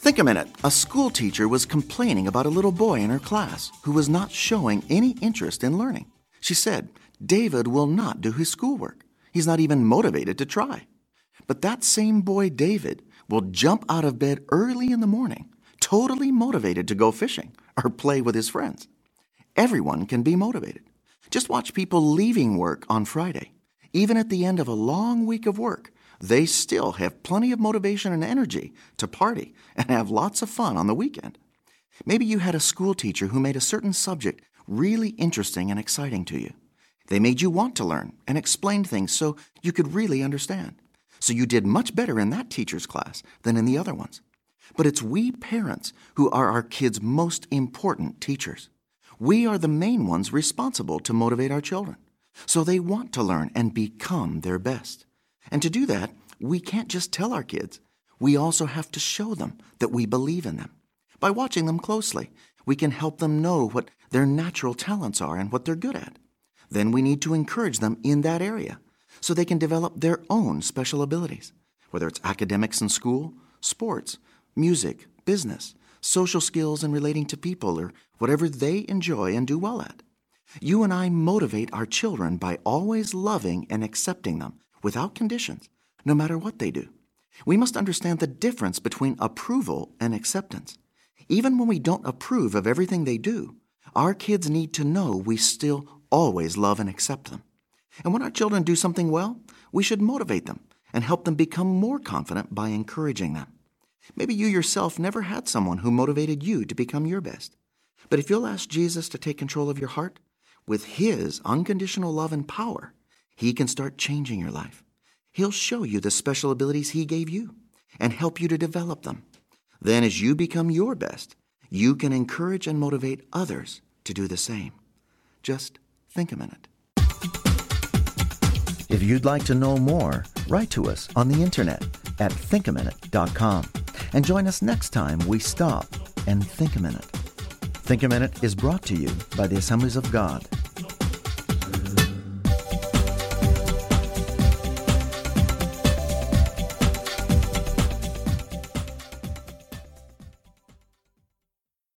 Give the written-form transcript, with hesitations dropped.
Think a minute. A school teacher was complaining about a little boy in her class who was not showing any interest in learning. She said, "David will not do his schoolwork. He's not even motivated to try." But that same boy, David, will jump out of bed early in the morning, totally motivated to go fishing or play with his friends. Everyone can be motivated. Just watch people leaving work on Friday. Even at the end of a long week of work, they still have plenty of motivation and energy to party and have lots of fun on the weekend. Maybe you had a school teacher who made a certain subject really interesting and exciting to you. They made you want to learn and explained things so you could really understand. So you did much better in that teacher's class than in the other ones. But it's we parents who are our kids' most important teachers. We are the main ones responsible to motivate our children, so they want to learn and become their best. And to do that, we can't just tell our kids. We also have to show them that we believe in them. By watching them closely, we can help them know what their natural talents are and what they're good at. Then we need to encourage them in that area so they can develop their own special abilities, whether it's academics in school, sports, music, business, social skills and relating to people, or whatever they enjoy and do well at. You and I motivate our children by always loving and accepting them without conditions, no matter what they do. We must understand the difference between approval and acceptance. Even when we don't approve of everything they do, our kids need to know we still always love and accept them. And when our children do something well, we should motivate them and help them become more confident by encouraging them. Maybe you yourself never had someone who motivated you to become your best. But if you'll ask Jesus to take control of your heart, with His unconditional love and power, He can start changing your life. He'll show you the special abilities He gave you and help you to develop them. Then as you become your best, you can encourage and motivate others to do the same. Just think a minute. If you'd like to know more, write to us on the internet at thinkaminute.com. And join us next time we stop and think a minute. Think a Minute is brought to you by the Assemblies of God.